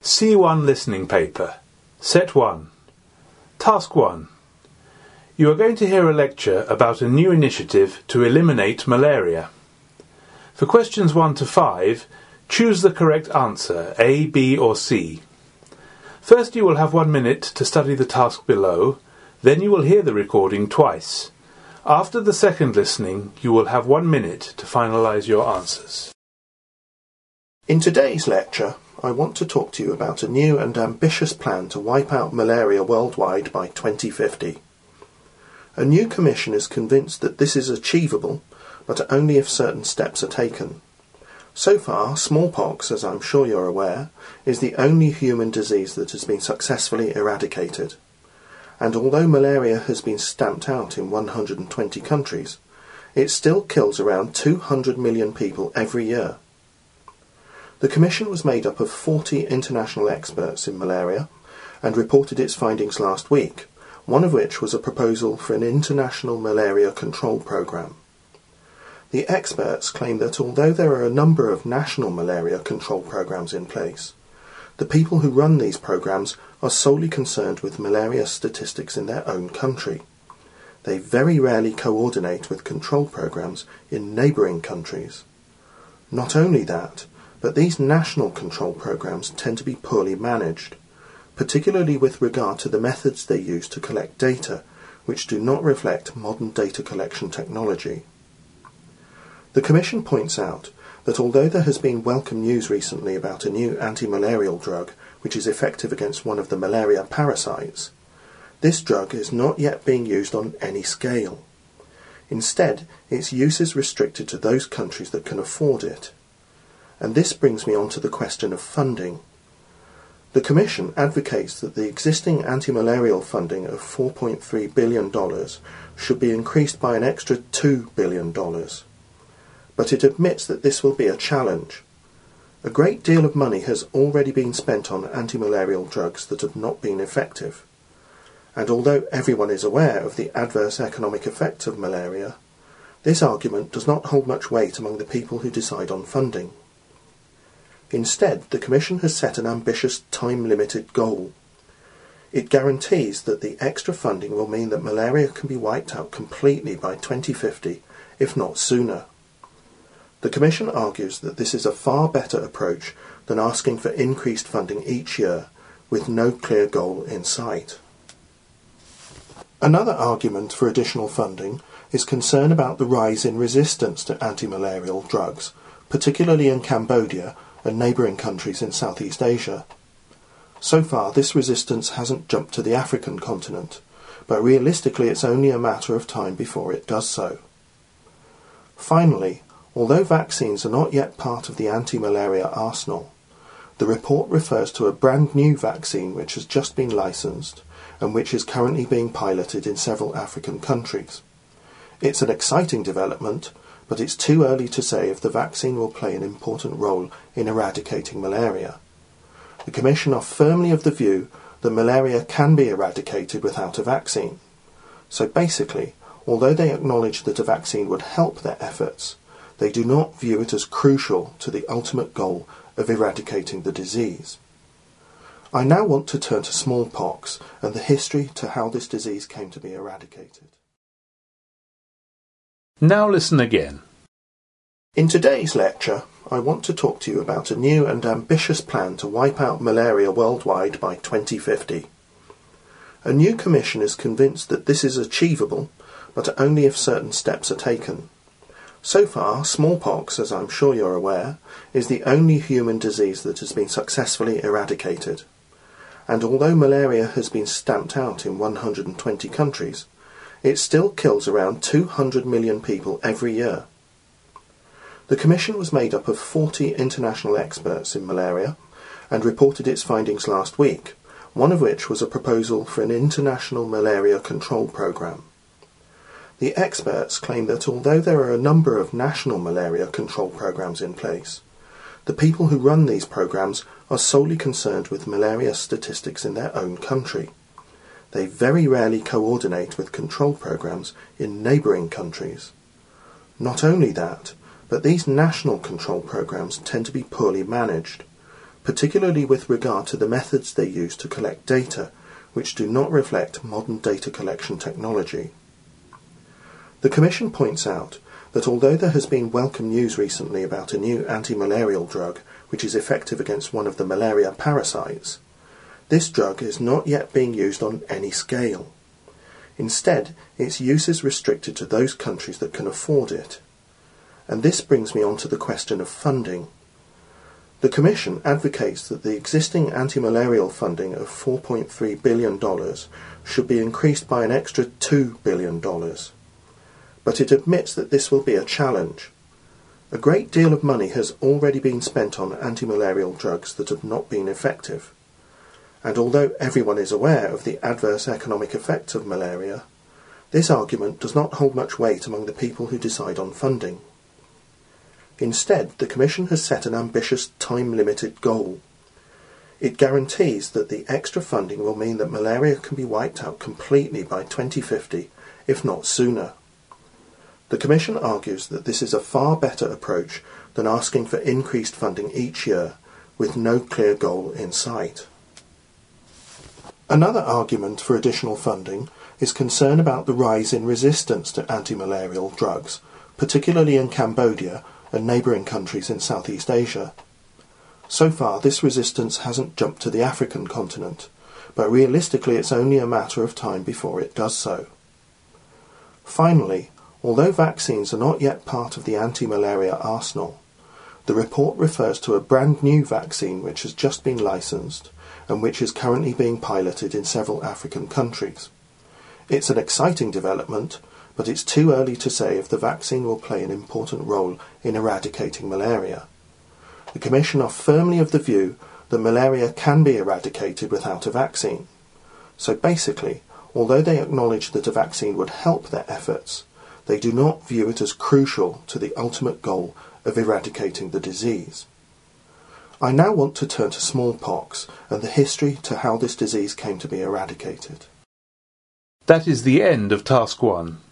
C1 Listening Paper, Set 1. Task 1. You are going to hear a lecture about a new initiative to eliminate malaria. For questions 1 to 5, choose the correct answer, A, B or C. First you will have 1 minute to study the task below, then you will hear the recording twice. After the second listening, you will have 1 minute to finalise your answers. In today's lecture, I want to talk to you about a new and ambitious plan to wipe out malaria worldwide by 2050. A new commission is convinced that this is achievable, but only if certain steps are taken. So far, smallpox, as I'm sure you're aware, is the only human disease that has been successfully eradicated. And although malaria has been stamped out in 120 countries, it still kills around 200 million people every year. The Commission was made up of 40 international experts in malaria and reported its findings last week, one of which was a proposal for an international malaria control programme. The experts claim that although there are a number of national malaria control programmes in place, the people who run these programmes are solely concerned with malaria statistics in their own country. They very rarely coordinate with control programmes in neighbouring countries. Not only that, but these national control programmes tend to be poorly managed, particularly with regard to the methods they use to collect data, which do not reflect modern data collection technology. The Commission points out that although there has been welcome news recently about a new anti-malarial drug which is effective against one of the malaria parasites, this drug is not yet being used on any scale. Instead, its use is restricted to those countries that can afford it. And this brings me on to the question of funding. The Commission advocates that the existing anti-malarial funding of $4.3 billion should be increased by an extra $2 billion. But it admits that this will be a challenge. A great deal of money has already been spent on anti-malarial drugs that have not been effective. And although everyone is aware of the adverse economic effects of malaria, this argument does not hold much weight among the people who decide on funding. Instead, the Commission has set an ambitious time-limited goal. It guarantees that the extra funding will mean that malaria can be wiped out completely by 2050, if not sooner. The Commission argues that this is a far better approach than asking for increased funding each year, with no clear goal in sight. Another argument for additional funding is concern about the rise in resistance to anti-malarial drugs, particularly in Cambodia and neighbouring countries in Southeast Asia. So far, this resistance hasn't jumped to the African continent, but realistically it's only a matter of time before it does so. Finally, although vaccines are not yet part of the anti-malaria arsenal, the report refers to a brand new vaccine which has just been licensed and which is currently being piloted in several African countries. It's an exciting development, but it's too early to say if the vaccine will play an important role in eradicating malaria. The Commission are firmly of the view that malaria can be eradicated without a vaccine. So basically, although they acknowledge that a vaccine would help their efforts, they do not view it as crucial to the ultimate goal of eradicating the disease. I now want to turn to smallpox and the history to how this disease came to be eradicated. Now listen again. In today's lecture, I want to talk to you about a new and ambitious plan to wipe out malaria worldwide by 2050. A new commission is convinced that this is achievable, but only if certain steps are taken. So far, smallpox, as I'm sure you're aware, is the only human disease that has been successfully eradicated. And although malaria has been stamped out in 120 countries, it still kills around 200 million people every year. The Commission was made up of 40 international experts in malaria and reported its findings last week, one of which was a proposal for an international malaria control programme. The experts claim that although there are a number of national malaria control programmes in place, the people who run these programmes are solely concerned with malaria statistics in their own country. They very rarely coordinate with control programmes in neighbouring countries. Not only that, but these national control programmes tend to be poorly managed, particularly with regard to the methods they use to collect data, which do not reflect modern data collection technology. The Commission points out that although there has been welcome news recently about a new anti-malarial drug which is effective against one of the malaria parasites, this drug is not yet being used on any scale. Instead, its use is restricted to those countries that can afford it. And this brings me on to the question of funding. The Commission advocates that the existing anti-malarial funding of $4.3 billion should be increased by an extra $2 billion. But it admits that this will be a challenge. A great deal of money has already been spent on anti-malarial drugs that have not been effective. And although everyone is aware of the adverse economic effects of malaria, this argument does not hold much weight among the people who decide on funding. Instead, the Commission has set an ambitious time-limited goal. It guarantees that the extra funding will mean that malaria can be wiped out completely by 2050, if not sooner. The Commission argues that this is a far better approach than asking for increased funding each year, with no clear goal in sight. Another argument for additional funding is concern about the rise in resistance to anti-malarial drugs, particularly in Cambodia and neighbouring countries in Southeast Asia. So far, this resistance hasn't jumped to the African continent, but realistically it's only a matter of time before it does so. Finally, although vaccines are not yet part of the anti-malaria arsenal, the report refers to a brand new vaccine which has just been licensed and which is currently being piloted in several African countries. It's an exciting development, but it's too early to say if the vaccine will play an important role in eradicating malaria. The Commission are firmly of the view that malaria can be eradicated without a vaccine. So basically, although they acknowledge that a vaccine would help their efforts, they do not view it as crucial to the ultimate goal of eradicating the disease. I now want to turn to smallpox and the history to how this disease came to be eradicated. That is the end of Task 1.